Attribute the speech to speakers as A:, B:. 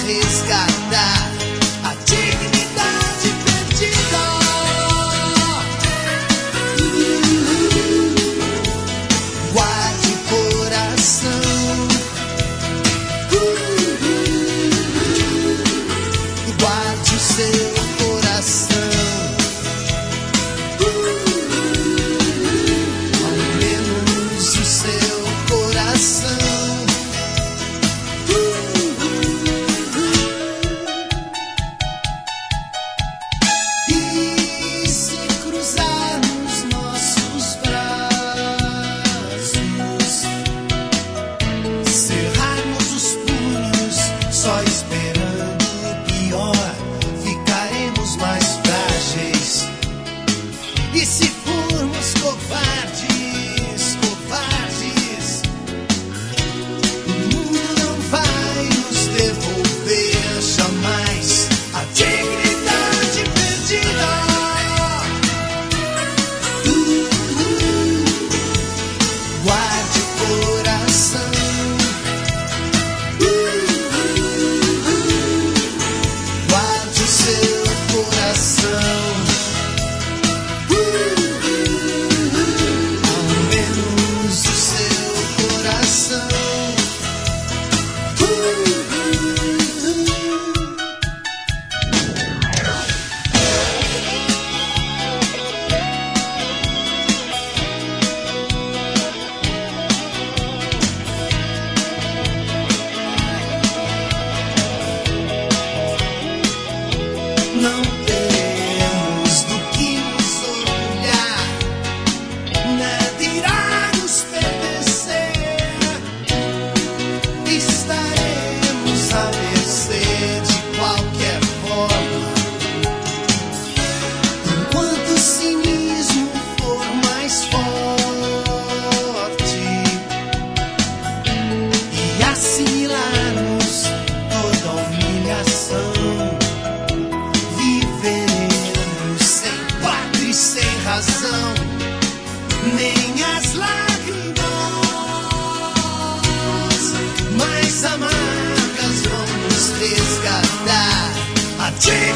A: resgatar a dignidade perdida. Guarde o coração, guarde o seu coração. Só esperando o pior, ficaremos mais frágeis. E se formos covardes, covardes, o mundo não vai nos devolver jamais a dignidade perdida. Guarde o coração. Não temos do que nos orgulhar, nada irá nos pertencer. Estaremos à mercê de qualquer forma, enquanto o cinismo for mais forte e assimilarmos toda a humilhação. Sem razão, nem as lágrimas mais amargas vão nos resgatar a